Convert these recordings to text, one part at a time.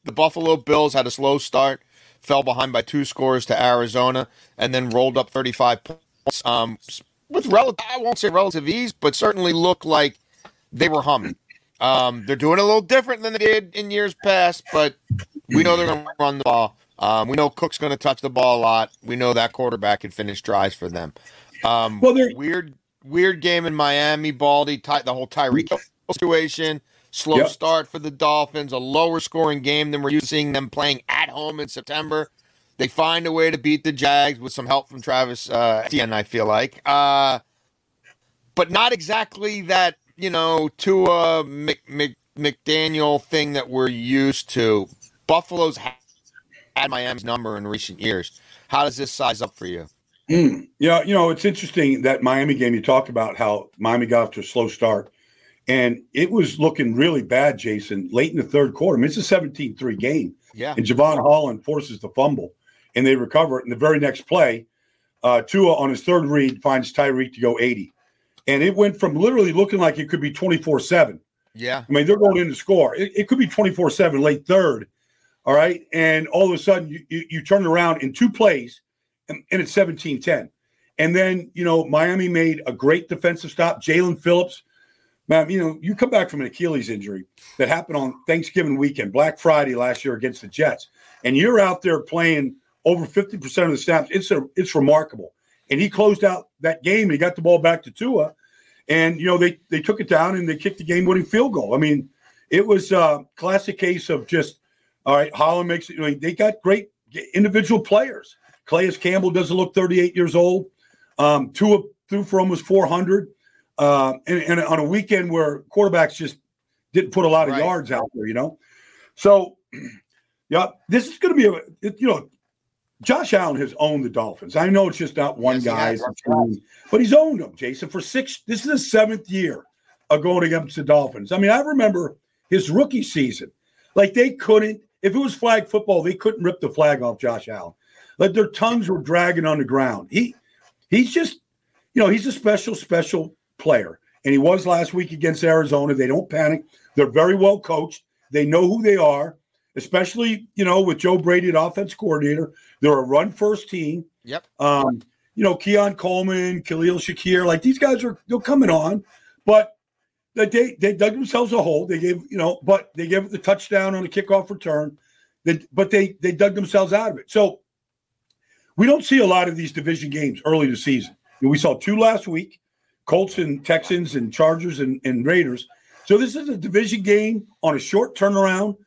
the Buffalo Bills had a slow start, fell behind by 2 scores to Arizona, and then rolled up 35 points with I won't say relative ease, but certainly looked like they were humming. They're doing it a little different than they did in years past, but we know they're going to run the ball. We know Cook's going to touch the ball a lot. We know that quarterback can finish drives for them. Weird game in Miami, Baldy. The whole Tyreek situation. Slow start for the Dolphins. A lower scoring game than we're used to seeing them playing at home in September. They find a way to beat the Jags with some help from Travis Etienne, I feel like. But not exactly that, Tua McDaniel thing that we're used to. Buffalo's had Miami's number in recent years. How does this size up for you? Yeah, it's interesting that Miami game. You talked about how Miami got off to a slow start, and it was looking really bad, Jason, late in the third quarter. I mean, it's a 17-3 game. Yeah. And Javon Holland forces the fumble, and they recover it. In the very next play, Tua on his third read finds Tyreek to go 80. And it went from literally looking like it could be 24-7. Yeah. I mean, they're going in to score. It could be 24-7 late third. All right. And all of a sudden you turn around in 2 plays and it's 17-10. And then, Miami made a great defensive stop. Jalen Phillips, man, you come back from an Achilles injury that happened on Thanksgiving weekend, Black Friday last year against the Jets. And you're out there playing over 50% of the snaps. It's remarkable. And he closed out that game and he got the ball back to Tua. And, they took it down and they kicked the game-winning field goal. I mean, it was a classic case of just, all right, Holland makes it. They got great individual players. Calais Campbell doesn't look 38 years old. Tua threw for almost 400. And on a weekend where quarterbacks just didn't put a lot of yards out there, So, yeah, this is going to be Josh Allen has owned the Dolphins. I know it's just not one guy, but he's owned them, Jason, for 6. This is the 7th year of going against the Dolphins. I mean, I remember his rookie season. Like they couldn't, if it was flag football, they couldn't rip the flag off Josh Allen. Like their tongues were dragging on the ground. He's just, he's a special player. And he was last week against Arizona. They don't panic. They're very well coached. They know who they are. Especially, with Joe Brady, the offense coordinator. They're a run-first team. Yep. Keon Coleman, Khalil Shakir, like these guys they're coming on, but they dug themselves a hole. They gave, but they gave it the touchdown on a kickoff return. But they dug themselves out of it. So we don't see a lot of these division games early this season. We saw 2 last week, Colts and Texans and Chargers and Raiders. So this is a division game on a short turnaround.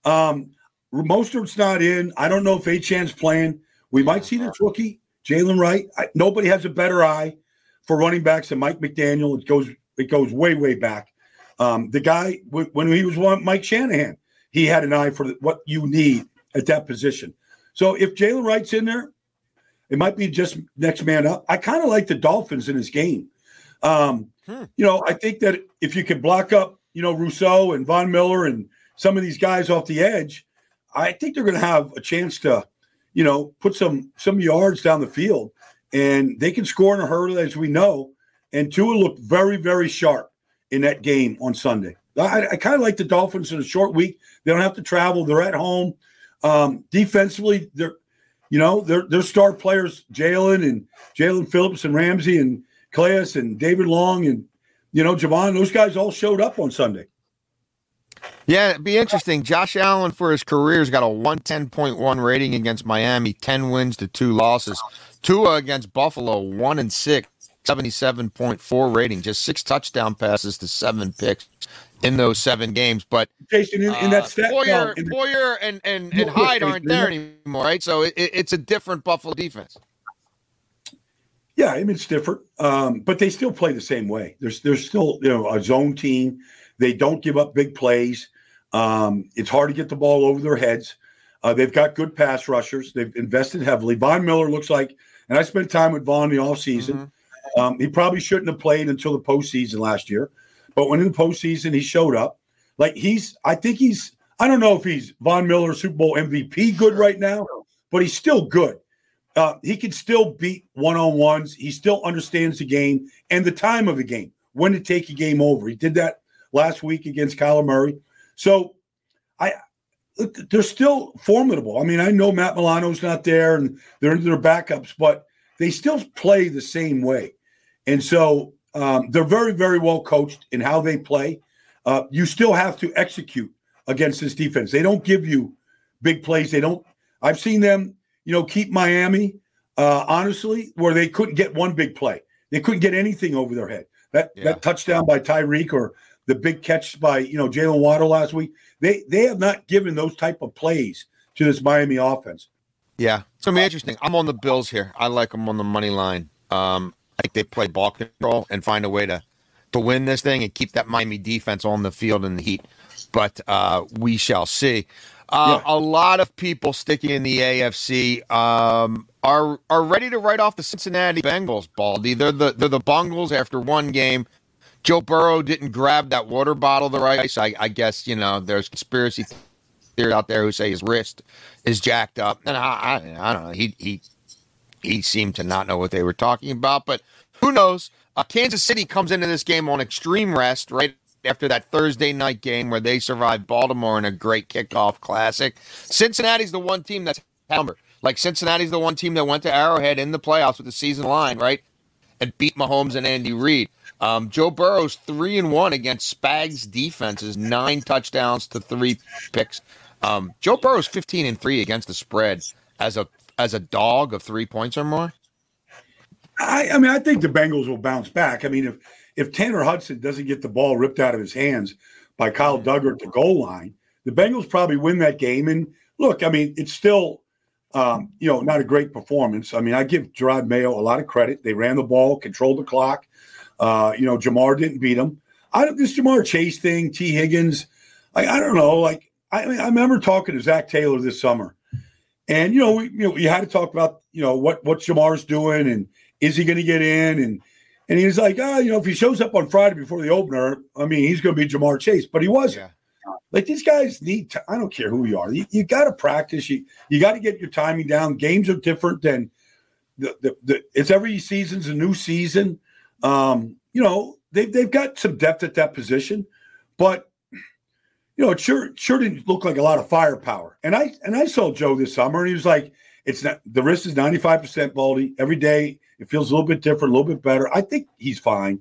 Mostert's not in. I don't know if Achane's playing. We might see this rookie, Jalen Wright. Nobody has a better eye for running backs than Mike McDaniel. It goes way, way back. The guy, when he was Mike Shanahan, he had an eye for what you need at that position. So if Jalen Wright's in there, it might be just next man up. I kind of like the Dolphins in this game. I think that if you could block up, Rousseau and Von Miller and some of these guys off the edge, I think they're going to have a chance to, put some yards down the field, and they can score in a hurdle, as we know. And Tua looked very, very sharp in that game on Sunday. I kind of like the Dolphins in a short week. They don't have to travel. They're at home. Defensively, they're star players, Jalen Phillips and Ramsey and Calais and David Long and, Javon. Those guys all showed up on Sunday. Yeah, it'd be interesting. Josh Allen, for his career, has got a 110.1 rating against Miami, 10 wins to 2 losses. Tua against Buffalo, 1-6, 77.4 rating, just 6 touchdown passes to 7 picks in those 7 games. But Jason, in that stat, Poyer and Hyde aren't there anymore, right? So it's a different Buffalo defense. Yeah, I mean, it's different, but they still play the same way. There's still a zone team. They don't give up big plays. It's hard to get the ball over their heads. They've got good pass rushers. They've invested heavily. Von Miller looks like, and I spent time with Von in the offseason. He probably shouldn't have played until the postseason last year. But when in the postseason, he showed up. Like I don't know if he's Von Miller Super Bowl MVP good right now, but he's still good. He can still beat one-on-ones. He still understands the game and the time of the game, when to take a game over. He did that last week against Kyler Murray. So they're still formidable. I mean, I know Matt Milano's not there and they're their backups, but they still play the same way. And so they're very, very well coached in how they play. You still have to execute against this defense. They don't give you big plays. They don't. I've seen them, keep Miami, honestly, where they couldn't get one big play. They couldn't get anything over their head. That touchdown by Tyreek or the big catch by, Jalen Waddle last week, they have not given those type of plays to this Miami offense. Yeah, it's going to be interesting. I'm on the Bills here. I like them on the money line. I think they play ball control and find a way to win this thing and keep that Miami defense on the field in the heat. But we shall see. A lot of people sticking in the AFC are ready to write off the Cincinnati Bengals, Baldy. They're the Bungles after one game. Joe Burrow didn't grab that water bottle the right ice. I guess, there's conspiracy theories out there who say his wrist is jacked up. And I don't know. He seemed to not know what they were talking about. But who knows? Kansas City comes into this game on extreme rest right after that Thursday night game where they survived Baltimore in a great kickoff classic. Cincinnati's the one team that's number. Like Cincinnati's the one team that went to Arrowhead in the playoffs with the season line, right? And beat Mahomes and Andy Reid. Joe Burrow's 3-1 against Spags defenses, 9 touchdowns to 3 picks. Joe Burrow's 15-3 against the spread as a dog of 3 points or more. I mean, I think the Bengals will bounce back. I mean, if Tanner Hudson doesn't get the ball ripped out of his hands by Kyle Duggar at the goal line, the Bengals probably win that game. And look, I mean, it's still, not a great performance. I mean, I give Gerard Mayo a lot of credit. They ran the ball, controlled the clock. Jamar didn't beat him. This Jamar Chase thing, T. Higgins, I don't know. Like, I remember talking to Zach Taylor this summer, and we had to talk about what Jamar's doing and is he going to get in, and he was like, if he shows up on Friday before the opener, I mean, he's going to be Jamar Chase, but he wasn't. Yeah. Like, these guys need to, I don't care who you are. You got to practice. You got to get your timing down. Games are different than it's every season's a new season. They've got some depth at that position, but it sure didn't look like a lot of firepower. And I saw Joe this summer, and he was like, "It's not, the wrist is 95% Baldy. Every day it feels a little bit different, a little bit better." I think he's fine.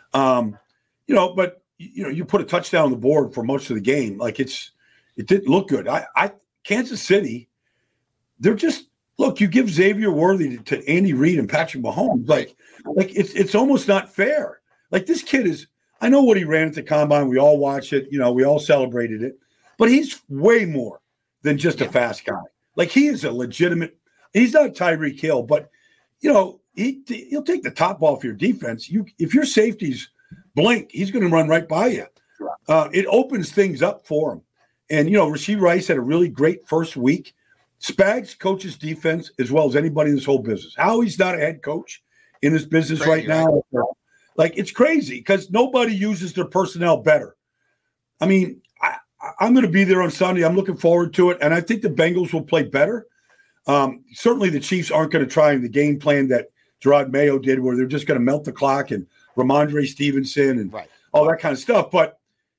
But you put a touchdown on the board for most of the game. Like, it didn't look good. Kansas City, they're just, look, you give Xavier Worthy to Andy Reid and Patrick Mahomes. Like it's almost not fair. Like, this kid is, I know what he ran at the combine. We all watched it. We all celebrated it. But he's way more than just a fast guy. Like, he is a legitimate, he's not Tyreek Hill, but, he'll take the top off your defense. If your safeties blink, he's going to run right by you. It opens things up for him. And, Rashee Rice had a really great first week. Spags coaches defense as well as anybody in this whole business. Howie's not a head coach in this business right now. Like, it's crazy because nobody uses their personnel better. I mean, I'm going to be there on Sunday. I'm looking forward to it. And I think the Bengals will play better. Certainly the Chiefs aren't going to try in the game plan that Gerard Mayo did, where they're just going to melt the clock and Ramondre Stevenson and all that kind of stuff. But,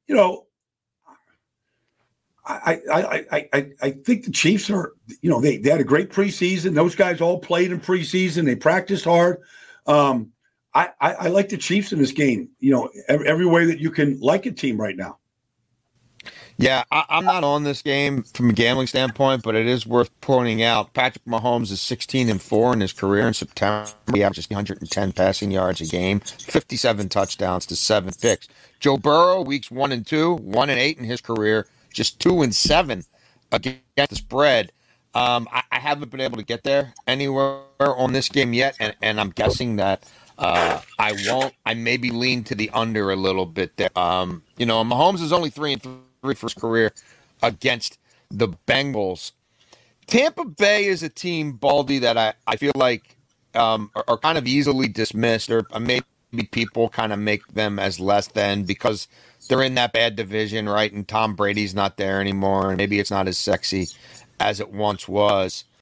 I think the Chiefs are, they had a great preseason. Those guys all played in preseason. They practiced hard. I like the Chiefs in this game, every way that you can like a team right now. Yeah, I'm not on this game from a gambling standpoint, but it is worth pointing out Patrick Mahomes is 16-4 in his career in September. He averages 110 passing yards a game, 57 touchdowns to 7 picks. Joe Burrow, weeks 1 and 2, 1-8 in his career, just 2-7 against the spread. I haven't been able to get there anywhere on this game yet, and I'm guessing that I won't. I maybe lean to the under a little bit there. Mahomes is only 3-3 for his career against the Bengals. Tampa Bay is a team, Baldy, that I feel like are kind of easily dismissed, or maybe people kind of make them as less than because they're in that bad division, right? And Tom Brady's not there anymore, and maybe it's not as sexy as it once was.